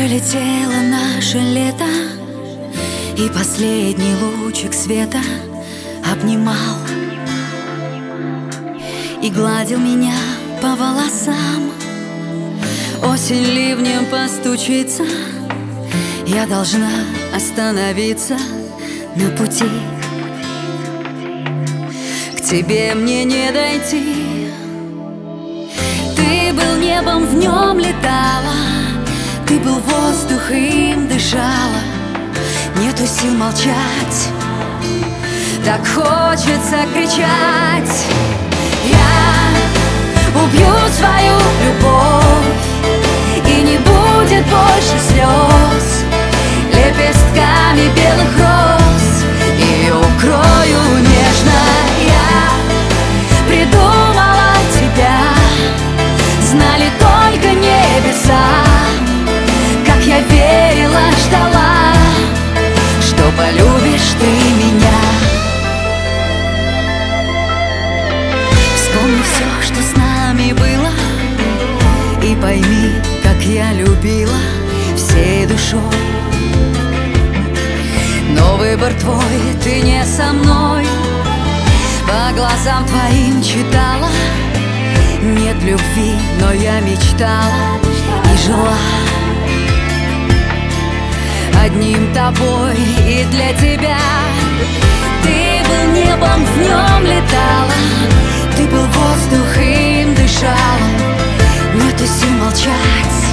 Пролетело наше лето, и последний лучик света обнимал и гладил меня по волосам. Осень ливнем постучится, я должна остановиться на пути. К тебе мне не дойти. Ты был небом, в нем летала, ты был воздух, и им дышала. Нету сил молчать, так хочется кричать. Я убью свою любовь, и не будет больше слез. Лепестками белых роз ее укрою нежно. Я придумала тебя, знали только небеса. Как я верила, ждала, что полюбишь ты меня. Вспомни все, что с нами было, и пойми, как я любила всей душой. Но выбор твой, ты не со мной. По глазам твоим читала, нет любви, но я мечтала и жила одним тобой и для тебя. Ты был небом, в нем летала, ты был воздух, и им дышала. Нету сил молчать,